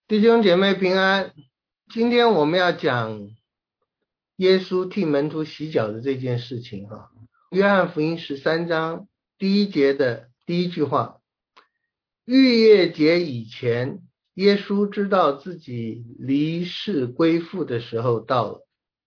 弟兄姐妹平安，今天我们要讲耶稣替门徒洗脚的这件事情哈。约翰福音13章第1节的第一句话，逾越节以前，耶稣知道自己离世归父的时候到了。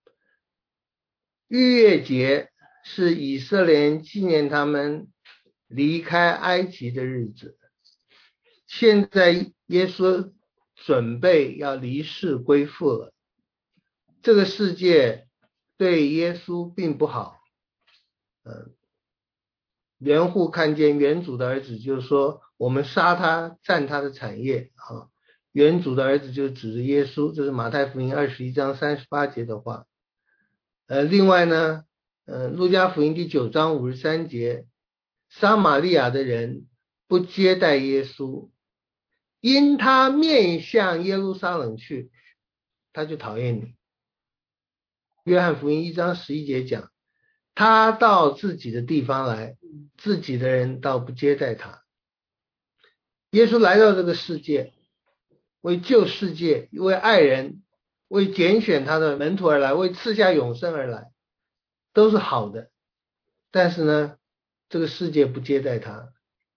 逾越节是以色列人纪念他们离开埃及的日子，现在耶稣准备要离世归父了。这个世界对耶稣并不好。园户看见园主的儿子，就是说我们杀他，占他的产业。园主的儿子就指着耶稣，这是马太福音21章38节的话。另外呢，路加福音第9章53节，撒玛利亚的人不接待耶稣，因他面向耶路撒冷去，他就讨厌你。约翰福音1章11节讲，他到自己的地方来，自己的人倒不接待他。耶稣来到这个世界，为救世界，为爱人，为拣选他的门徒而来，为赐下永生而来，都是好的。但是呢，这个世界不接待他。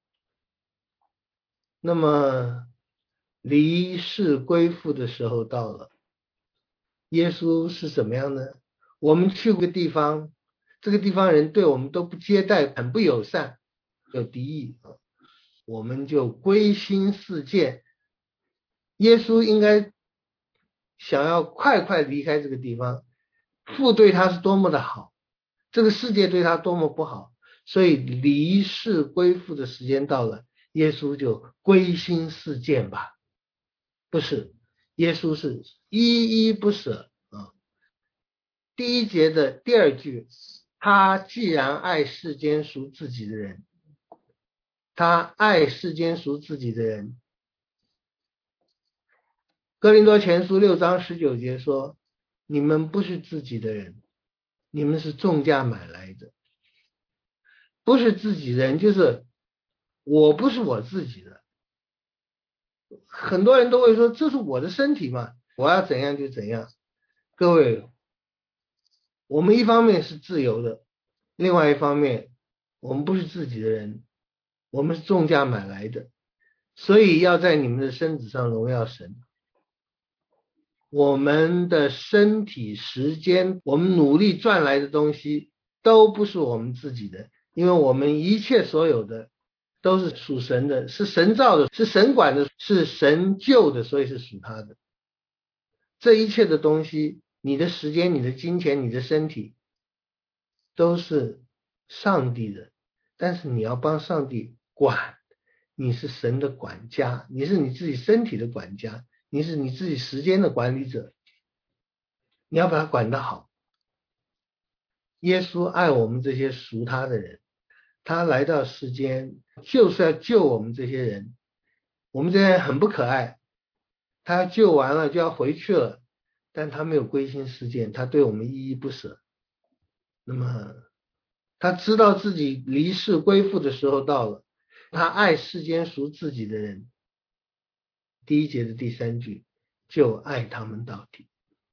那么离世归父的时候到了，耶稣是怎么样呢？我们去过个地方，这个地方人对我们都不接待，很不友善，有敌意，我们就归心似箭。耶稣应该想要快快离开这个地方，父对他是多么的好，这个世界对他多么不好，所以离世归父的时间到了，耶稣就归心似箭吧？不是，耶稣是依依不舍。第1节的第2句，他既然爱世间属自己的人，他爱世间属自己的人。哥林多前书6章19节说，你们不是自己的人，你们是重价买来的。不是自己人，就是我不是我自己的。很多人都会说，这是我的身体嘛，我要怎样就怎样。各位，我们一方面是自由的，另外一方面我们不是自己的人，我们是重价买来的，所以要在你们的身子上荣耀神。我们的身体、时间，我们努力赚来的东西都不是我们自己的，因为我们一切所有的都是属神的，是神造的，是神管的，是神救的，所以是属他的。这一切的东西，你的时间、你的金钱、你的身体都是上帝的，但是你要帮上帝管，你是神的管家，你是你自己身体的管家，你是你自己时间的管理者，你要把它管得好。耶稣爱我们这些属他的人，他来到世间就是要救我们这些人。我们这些人很不可爱，他救完了就要回去了，但他没有归心似箭，他对我们依依不舍。那么他知道自己离世归父的时候到了，他爱世间属自己的人。第1节的第3句，就爱他们到底。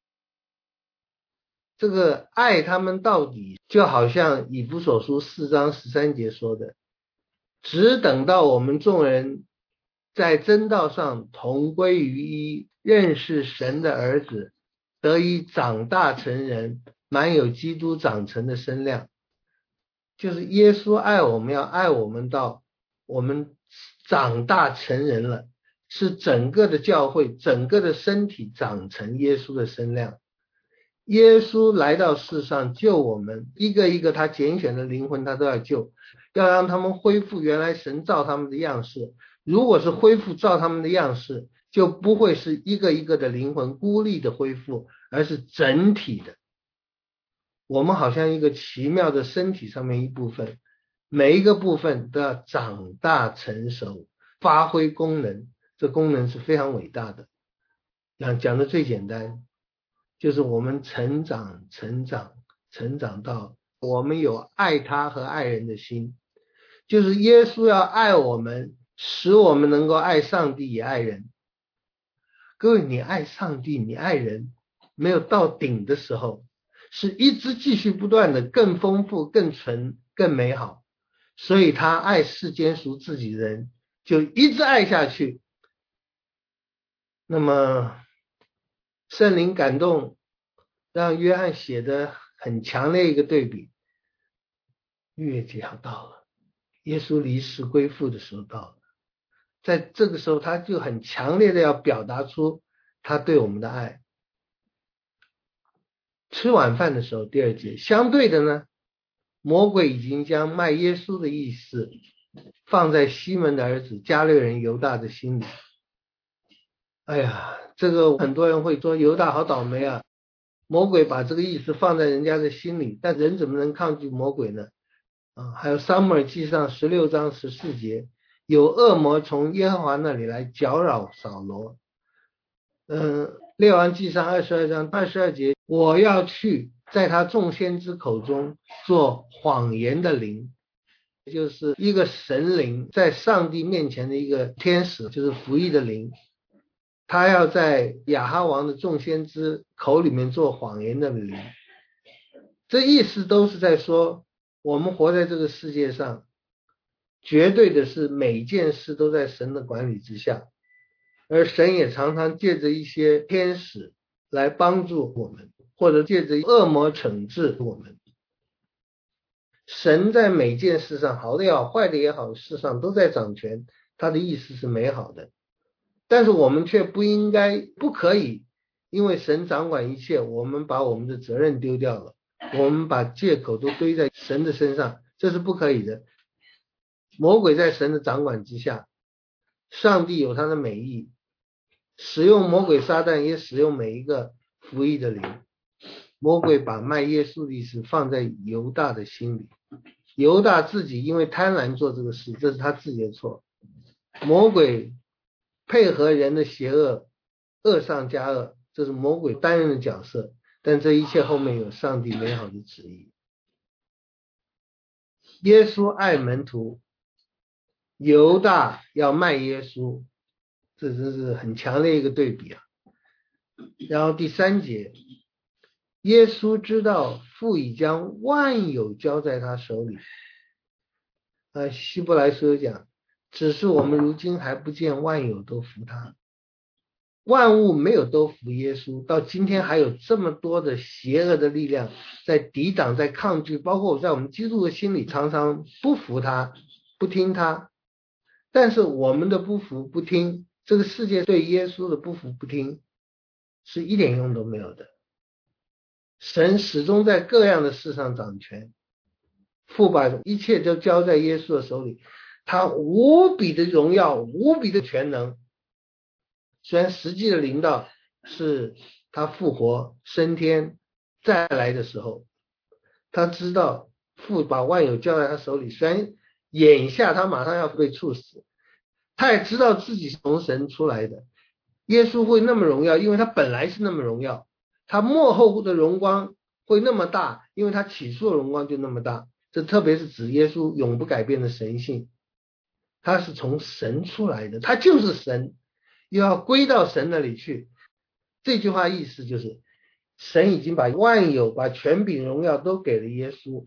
这个爱他们到底，就好像以弗所书4章13节说的，只等到我们众人在真道上同归于一，认识神的儿子，得以长大成人，满有基督长成的身量。就是耶稣爱我们，要爱我们到我们长大成人了，是整个的教会，整个的身体长成耶稣的身量。耶稣来到世上救我们，一个一个他拣选的灵魂他都要救，要让他们恢复原来神造他们的样式。如果是恢复照他们的样式，就不会是一个一个的灵魂孤立的恢复，而是整体的。我们好像一个奇妙的身体上面一部分，每一个部分都要长大成熟，发挥功能，这功能是非常伟大的。讲的最简单，就是我们成长到我们有爱他和爱人的心，就是耶稣要爱我们，使我们能够爱上帝也爱人。 各位，你爱上帝，你爱人，没有到顶的时候，是一直继续不断的更丰富、更纯、更美好。所以他爱世间属自己的人，就一直爱下去。那么圣灵感动，让约翰写的很强烈一个对比。逾越节要到了，耶稣离世归父的时候到了，在这个时候他就很强烈的要表达出他对我们的爱。吃晚饭的时候，第二节，相对的呢，魔鬼已经将卖耶稣的意思放在西门的儿子加略人犹大的心里。哎呀，这个很多人会说犹大好倒霉啊，魔鬼把这个意思放在人家的心里，但人怎么能抗拒魔鬼呢？还有撒母耳记上16章14节，有恶魔从耶和华那里来搅扰扫罗。列王记上22章22节，我要去在他众先知口中做谎言的灵，就是一个神灵，在上帝面前的一个天使，就是服役的灵，他要在亚哈王的众先知口里面做谎言的灵。这意思都是在说，我们活在这个世界上，绝对的是每一件事都在神的管理之下，而神也常常借着一些天使来帮助我们，或者借着恶魔惩治我们。神在每件事上，好的也好，坏的也好，事上都在掌权，他的意思是美好的。但是我们却不可以因为神掌管一切，我们把我们的责任丢掉了，我们把借口都堆在神的身上，这是不可以的。魔鬼在神的掌管之下，上帝有他的美意，使用魔鬼撒旦，也使用每一个服役的灵。魔鬼把卖耶稣的意思放在犹大的心里，犹大自己因为贪婪做这个事，这是他自己的错。魔鬼配合人的邪恶，恶上加恶，这是魔鬼担任的角色，但这一切后面有上帝美好的旨意。耶稣爱门徒，犹大要卖耶稣，这真是很强烈一个对比啊。然后第3节，耶稣知道父已将万有交在他手里。希伯来书讲，只是我们如今还不见万有都服他。万物没有都服耶稣，到今天还有这么多的邪恶的力量在抵挡，在抗拒，包括在我们基督的心里常常不服他，不听他。但是我们的不服不听，这个世界对耶稣的不服不听是一点用都没有的。神始终在各样的事上掌权，父把一切都交在耶稣的手里，他无比的荣耀，无比的全能。虽然实际的临到是他复活升天再来的时候，他知道父把万有交在他手里，虽然眼下他马上要被处死，他也知道自己是从神出来的。耶稣会那么荣耀，因为他本来是那么荣耀，他末后的荣光会那么大，因为他起初的荣光就那么大。这特别是指耶稣永不改变的神性，他是从神出来的，他就是神，又要归到神那里去。这句话意思就是神已经把万有，把权柄荣耀都给了耶稣。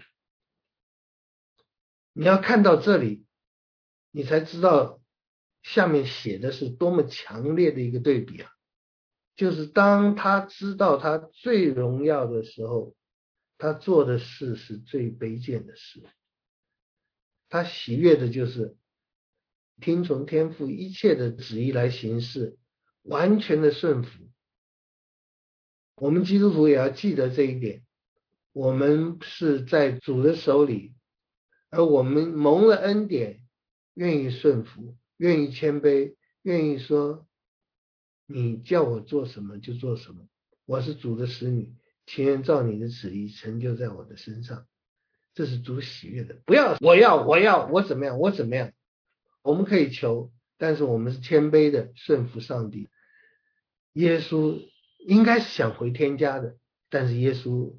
你要看到这里，你才知道下面写的是多么强烈的一个对比啊！就是当他知道他最荣耀的时候，他做的事是最卑贱的事。他喜悦的就是听从天父一切的旨意来行事，完全的顺服。我们基督徒也要记得这一点，我们是在主的手里，而我们蒙了恩典，愿意顺服，愿意谦卑，愿意说你叫我做什么就做什么，我是主的使女，情愿照你的旨意成就在我的身上。这是主喜悦的，不要我怎么样，我们可以求，但是我们是谦卑的顺服上帝。耶稣应该是想回天家的，但是耶稣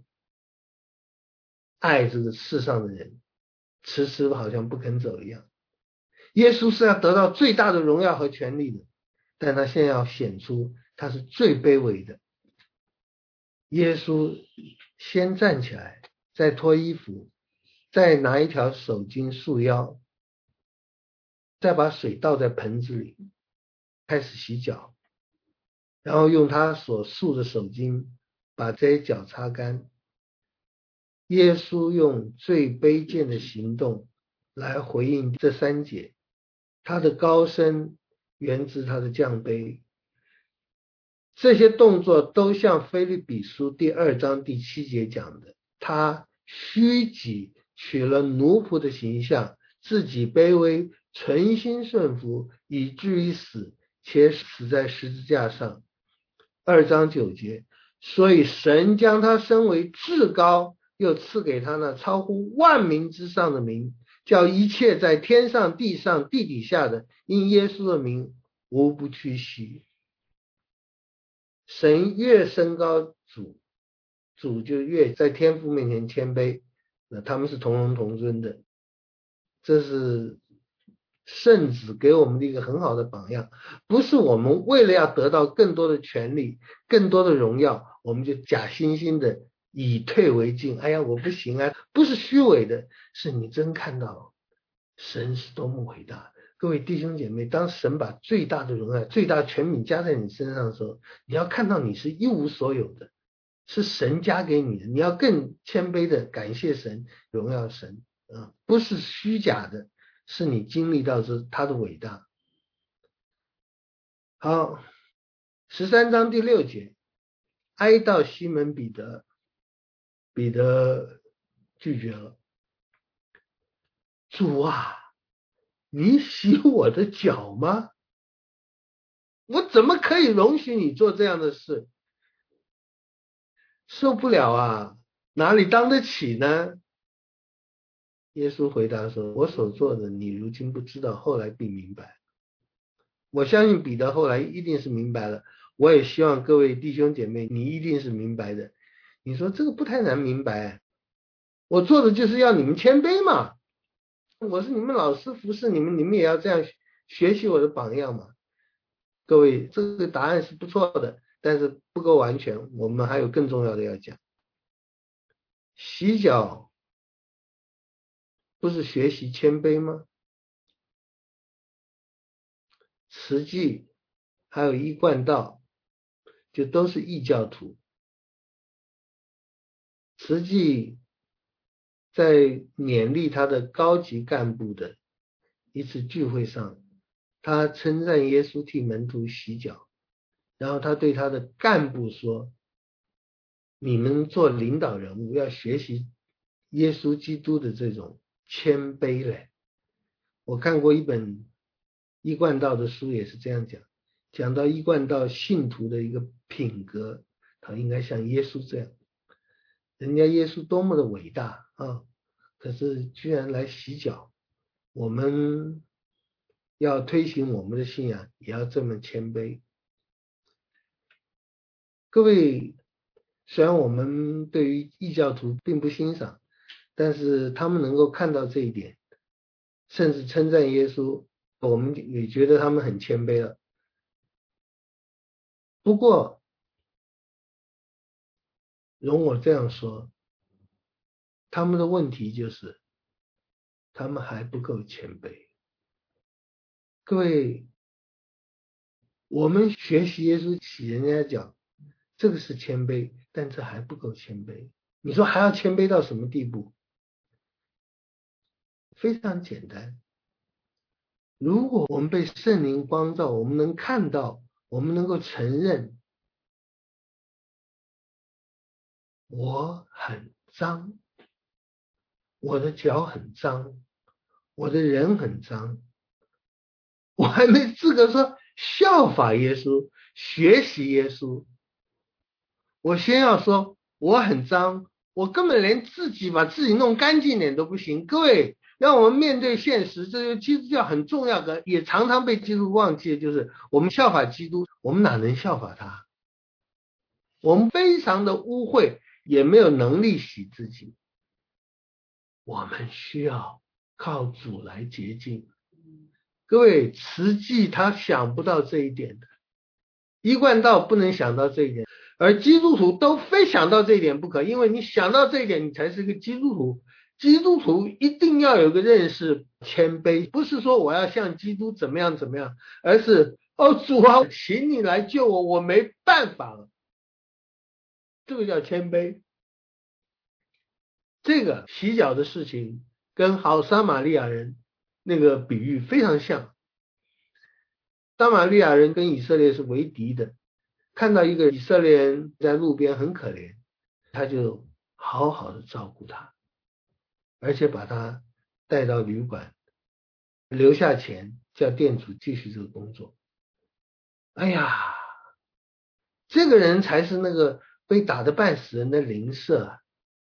爱这个世上的人，迟迟好像不肯走一样。耶稣是要得到最大的荣耀和权力的， 但他现在要显出他是最卑微的。耶稣先站起来，再脱衣服，再拿一条手巾束腰，再把水倒在盆子里，开始洗脚，然后用他所束的手巾把这些脚擦干。耶稣用最卑贱的行动来回应这3节，他的高升源自他的降卑。这些动作都像腓立比书第2章第7节讲的，他虚己，取了奴仆的形象，自己卑微，存心顺服，以至于死，且死在十字架上。2章9节，所以神将他升为至高，又赐给他那超乎万民之上的名，叫一切在天上地上地底下的，因耶稣的名无不屈膝。神越升高主，主就越在天父面前谦卑，那他们是同荣同尊的。这是圣子给我们的一个很好的榜样，不是我们为了要得到更多的权利更多的荣耀，我们就假惺惺的以退为进，哎呀我不行啊，不是虚伪的，是你真看到神是多么伟大。各位弟兄姐妹，当神把最大的荣耀最大的权柄加在你身上的时候，你要看到你是一无所有的，是神加给你的，你要更谦卑的感谢神，荣耀神，不是虚假的，是你经历到是他的伟大。好，13章第6节，哀悼西门彼得，彼得拒绝了。主啊，你洗我的脚吗？我怎么可以容许你做这样的事？受不了啊，哪里当得起呢？耶稣回答说，我所做的你如今不知道，后来必明白。我相信彼得后来一定是明白了，我也希望各位弟兄姐妹你一定是明白的。你说这个不太难明白，我做的就是要你们谦卑嘛，我是你们老师服侍你们，你们也要这样学习我的榜样嘛。各位这个答案是不错的，但是不够完全，我们还有更重要的要讲。洗脚不是学习谦卑吗？慈济还有一贯道就都是异教徒。慈济在勉励他的高级干部的一次聚会上，他称赞耶稣替门徒洗脚，然后他对他的干部说，你们做领导人物要学习耶稣基督的这种谦卑嘞。我看过一本一贯道的书也是这样讲，讲到一贯道信徒的一个品格，他应该像耶稣这样，人家耶稣多么的伟大啊，可是居然来洗脚。我们要推行我们的信仰也要这么谦卑。各位，虽然我们对于异教徒并不欣赏，但是他们能够看到这一点，甚至称赞耶稣，我们也觉得他们很谦卑了。不过容我这样说，他们的问题就是他们还不够谦卑。各位，我们学习耶稣洗人家脚，这个是谦卑，但这还不够谦卑。你说还要谦卑到什么地步？非常简单，如果我们被圣灵光照，我们能看到，我们能够承认我很脏，我的脚很脏，我的人很脏，我还没资格说效法耶稣，学习耶稣。我先要说我很脏，我根本连自己把自己弄干净点都不行。各位，让我们面对现实，这个基督教很重要的，也常常被基督徒忘记的，就是我们效法基督，我们哪能效法他？我们非常的污秽，也没有能力洗自己，我们需要靠主来洁净。 各位，慈济他想不到这一点的，一贯道不能想到这一点，而基督徒都非想到这一点不可，因为你想到这一点，你才是个基督徒。基督徒一定要有个认识，谦卑，不是说我要像基督怎么样怎么样，而是主啊，请你来救我，我没办法了，这个叫谦卑。这个洗脚的事情跟好撒玛利亚人那个比喻非常像。撒玛利亚人跟以色列是为敌的，看到一个以色列人在路边很可怜，他就好好的照顾他，而且把他带到旅馆，留下钱叫店主继续这个工作。哎呀，这个人才是那个被打得半死人的邻舍。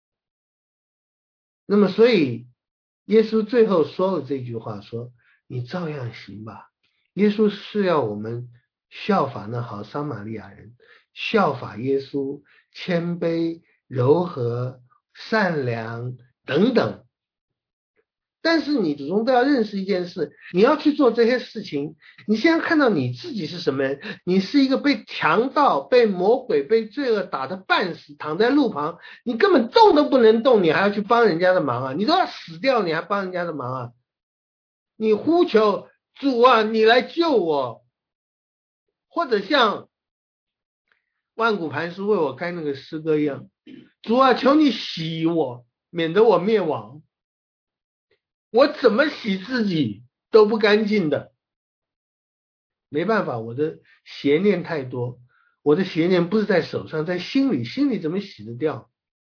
那么所以耶稣最后说了这句话，说你照样行吧。耶稣是要我们效法那好撒玛利亚人，效法耶稣，谦卑、柔和、善良等等。但是你始终都要认识一件事，你要去做这些事情，你先看到你自己是什么人。你是一个被强盗、被魔鬼、被罪恶打得半死，躺在路旁，你根本动都不能动，你还要去帮人家的忙啊？你都要死掉，你还帮人家的忙啊？你呼求主啊，你来救我，或者像万古磐石为我开那个诗歌一样，主啊，求你洗我，免得我灭亡。我怎么洗自己都不干净的，没办法，我的邪念太多，我的邪念不是在手上，在心里，心里怎么洗得掉？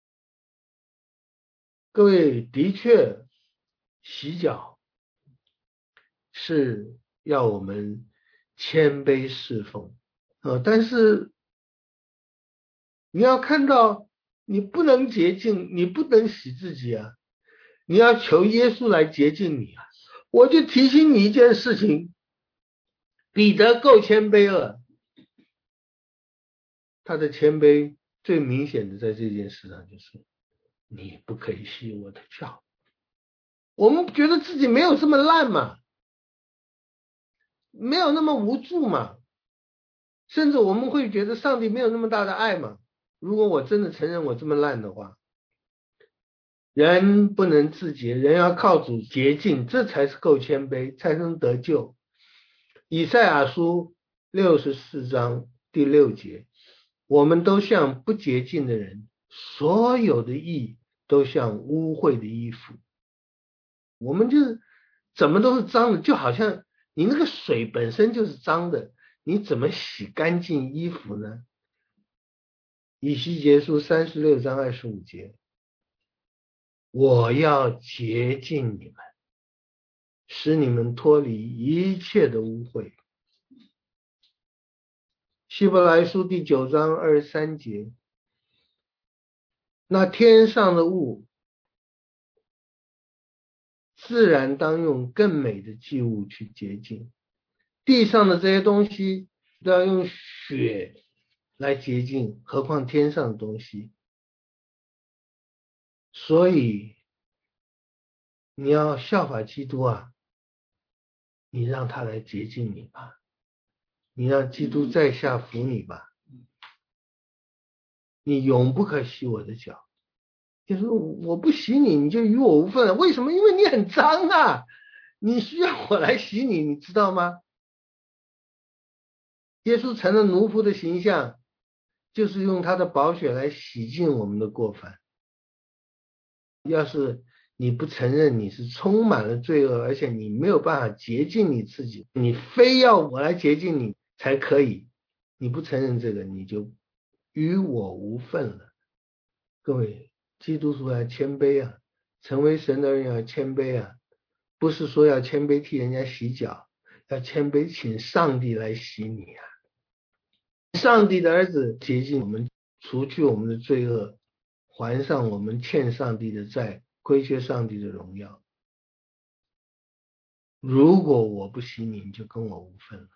各位，的确洗脚是要我们谦卑侍奉，但是你要看到你不能洁净，你不能洗自己啊，你要求耶稣来洁净你啊。我就提醒你一件事情，彼得够谦卑了，他的谦卑最明显的在这件事上就是你不可以洗我的脚。我们觉得自己没有这么烂嘛，没有那么无助嘛，甚至我们会觉得上帝没有那么大的爱嘛。如果我真的承认我这么烂的话，人不能自洁，人要靠主洁净，这才是够谦卑，才能得救。以赛亚书64章第6节，我们都像不洁净的人，所有的义都像污秽的衣服。我们就是怎么都是脏的，就好像你那个水本身就是脏的，你怎么洗干净衣服呢？以西结书36章25节，我要洁净你们，使你们脱离一切的污秽。希伯来书第9章23节，那天上的物自然当用更美的祭物去洁净，地上的这些东西都要用血来洁净，何况天上的东西。所以你要效法基督啊，你让他来洁净你吧，你让基督在下服你吧，你永不可洗我的脚。就说我不洗你，你就与我无份了。为什么？因为你很脏啊，你需要我来洗你，你知道吗？耶稣成了奴仆的形象，就是用他的宝血来洗净我们的过犯。要是你不承认你是充满了罪恶，而且你没有办法洁净你自己，你非要我来洁净你才可以，你不承认这个，你就与我无份了。各位，基督徒要谦卑啊，成为神的人要谦卑啊，不是说要谦卑替人家洗脚，要谦卑请上帝来洗你啊。上帝的儿子洁净我们，除去我们的罪恶，还上我们欠上帝的债，亏缺上帝的荣耀。如果我不洗你，你就跟我无份了。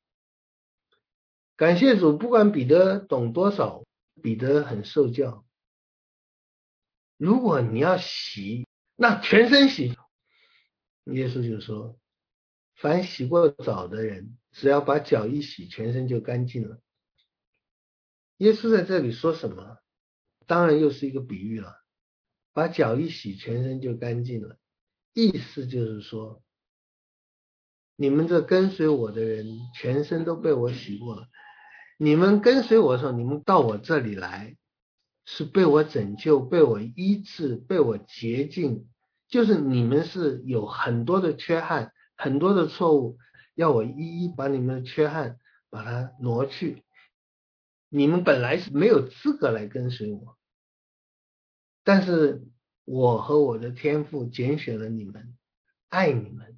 感谢主，不管彼得懂多少，彼得很受教。如果你要洗，那全身洗。耶稣就说凡洗过澡的人，只要把脚一洗，全身就干净了。耶稣在这里说什么？当然又是一个比喻了，把脚一洗，全身就干净了。意思就是说，你们这跟随我的人，全身都被我洗过了。你们跟随我的时候，你们到我这里来，是被我拯救，被我医治，被我洁净。就是你们是有很多的缺憾，很多的错误，要我一一把你们的缺憾把它挪去。你们本来是没有资格来跟随我，但是我和我的天父拣选了你们，爱你们。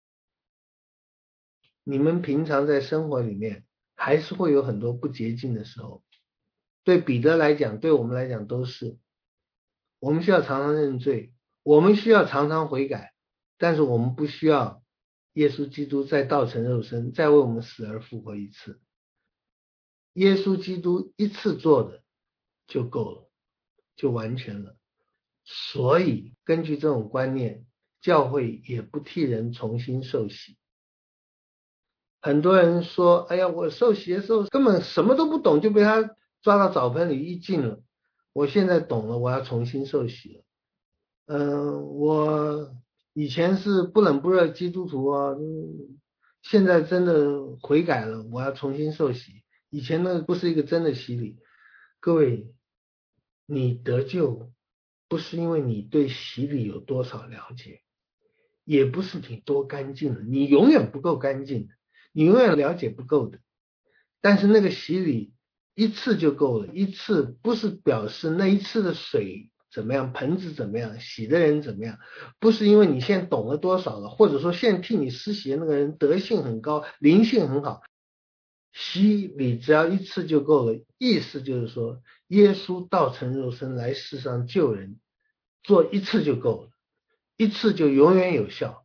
你们平常在生活里面还是会有很多不洁净的时候，对彼得来讲，对我们来讲都是。我们需要常常认罪，我们需要常常悔改，但是我们不需要耶稣基督再道成肉身，再为我们死而复活一次。耶稣基督一次做的就够了，就完全了。所以根据这种观念，教会也不替人重新受洗。很多人说，哎呀，我受洗的时候根本什么都不懂，就被他抓到澡盆里一浸了，我现在懂了，我要重新受洗了。我以前是不冷不热基督徒啊，现在真的悔改了，我要重新受洗。以前那不是一个真的洗礼。各位，你得救不是因为你对洗礼有多少了解，也不是你多干净了，你永远不够干净的，你永远了解不够的。但是那个洗礼一次就够了，一次不是表示那一次的水怎么样，盆子怎么样，洗的人怎么样，不是因为你现在懂了多少了，或者说现在替你施洗的那个人德性很高，灵性很好。洗礼只要一次就够了，意思就是说，耶稣道成肉身来世上救人，做一次就够了，一次就永远有效。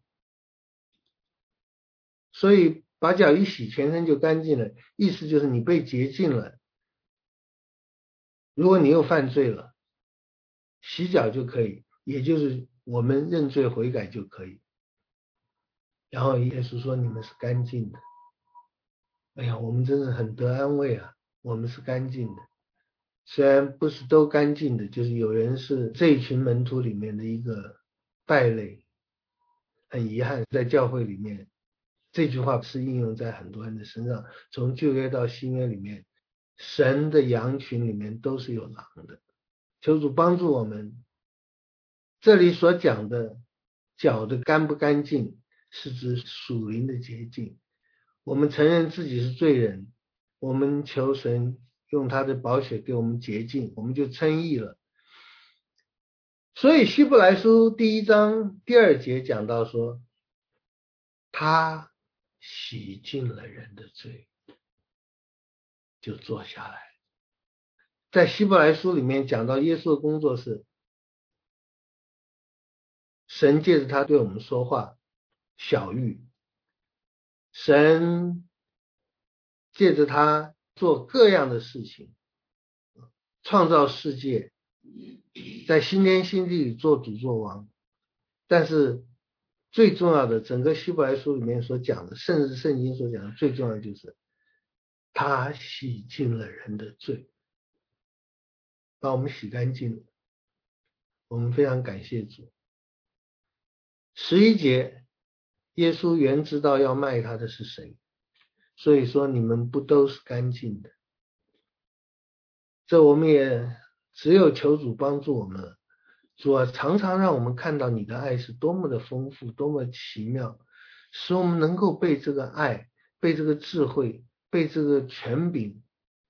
所以把脚一洗，全身就干净了，意思就是你被洁净了。如果你又犯罪了，洗脚就可以，也就是我们认罪悔改就可以。然后耶稣说你们是干净的。哎呀，我们真是很得安慰啊，我们是干净的。虽然不是都干净的，就是有人是这一群门徒里面的一个败类。很遗憾，在教会里面这句话是应用在很多人的身上，从旧约到新约里面，神的羊群里面都是有狼的。求主帮助我们。这里所讲的脚的干不干净，是指属灵的洁净。我们承认自己是罪人，我们求神用他的宝血给我们洁净，我们就称义了。所以希伯来书第1章第2节讲到说，他洗净了人的罪，就坐下来。在希伯来书里面讲到耶稣的工作是，神借着他对我们说话，晓谕；神借着他做各样的事情，创造世界，在新天新地里做主做王。但是最重要的，整个希伯来书里面所讲的，甚至圣经所讲的最重要的就是他洗净了人的罪，把我们洗干净了。我们非常感谢主。11节，耶稣原知道要卖他的是谁，所以说你们不都是干净的。这我们也只有求主帮助我们了。主啊，常常让我们看到你的爱是多么的丰富，多么奇妙，使我们能够被这个爱，被这个智慧，被这个权柄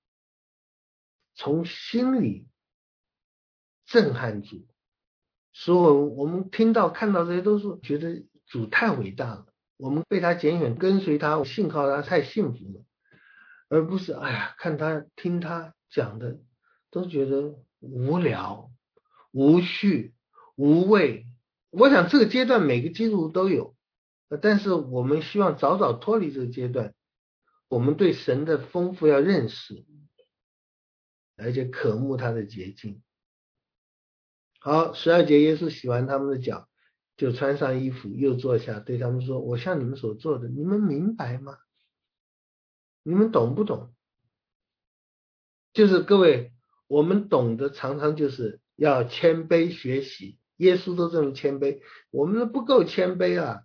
从心里震撼住。所以我们听到看到这些都是觉得主太伟大了，我们被他拣选跟随他，信靠他太幸福了，而不是哎呀看他听他讲的都觉得无聊无趣无味。我想这个阶段每个基督徒都有，但是我们希望早早脱离这个阶段。我们对神的丰富要认识，而且渴慕他的洁净。好，12节，耶稣洗完他们的脚， 就穿上衣服又坐下，对他们说，我向你们所做的，你们明白吗？你们懂不懂？就是各位，我们懂得常常就是要谦卑学习，耶稣都这么谦卑，我们不够谦卑啊。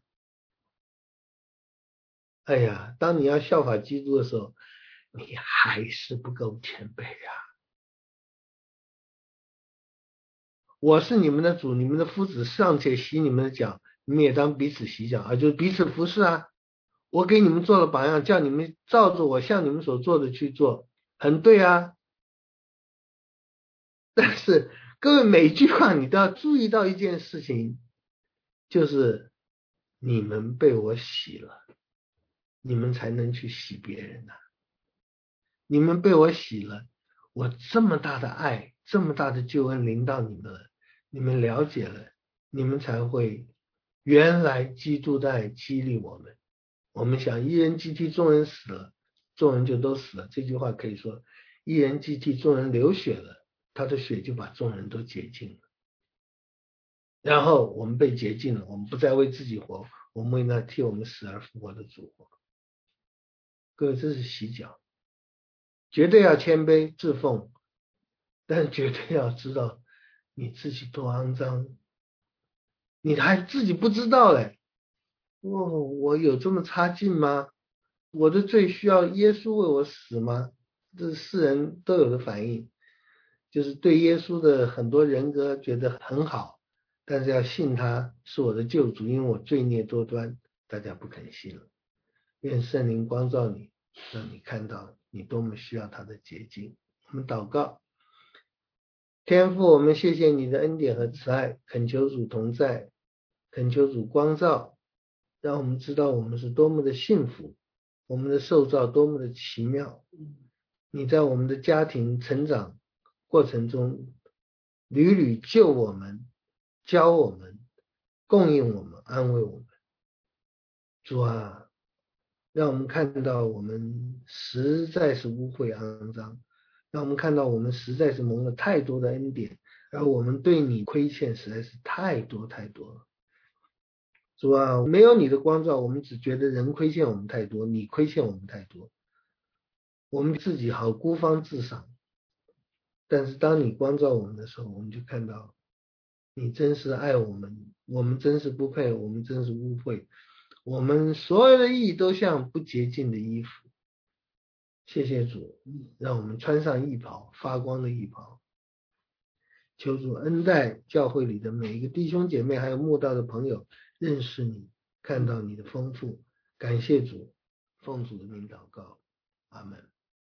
哎呀，当你要效法基督的时候，你还是不够谦卑啊。我是你们的主，你们的夫子，尚且洗你们的脚，你们也当彼此洗脚啊，就是彼此服侍啊。我给你们做了榜样，叫你们照着我向你们所做的去做，很对啊。但是各位每句话你都要注意到一件事情，就是你们被我洗了，你们才能去洗别人啊。你们被我洗了，我这么大的爱，这么大的救恩临到你们了，你们了解了，你们才会原来基督的爱激励我们。我们想一人既替众人死了，众人就都死了，这句话可以说一人既替众人流血了，他的血就把众人都洁净了。然后我们被洁净了，我们不再为自己活，我们为那替我们死而复活的主活。各位，这是洗脚，绝对要谦卑自奉，但绝对要知道你自己多肮脏，你还自己不知道嘞。我有这么差劲吗？我的罪需要耶稣为我死吗？这是世人都有的反应，就是对耶稣的很多人格觉得很好，但是要信他是我的救主，因为我罪孽多端，大家不肯信了。愿圣灵光照你，让你看到你多么需要他的洁净。我们祷告，天父，我们谢谢你的恩典和慈爱，恳求主同在，恳求主光照，让我们知道我们是多么的幸福，我们的受造多么的奇妙。你在我们的家庭成长过程中屡屡救我们，教我们，供应我们，安慰我们。主啊，让我们看到我们实在是污秽肮脏，让我们看到我们实在是蒙了太多的恩典，而我们对你亏欠实在是太多太多了。主啊，没有你的光照，我们只觉得人亏欠我们太多，你亏欠我们太多，我们自己好孤芳自赏。但是当你光照我们的时候，我们就看到你真是爱我们，我们真是不配，我们真是污秽，我们所有的义都像不洁净的衣服。谢谢主，让我们穿上义袍，发光的义袍。求主恩待教会里的每一个弟兄姐妹，还有慕道的朋友，认识你，看到你的丰富。感谢主，奉主的名祷告，阿们。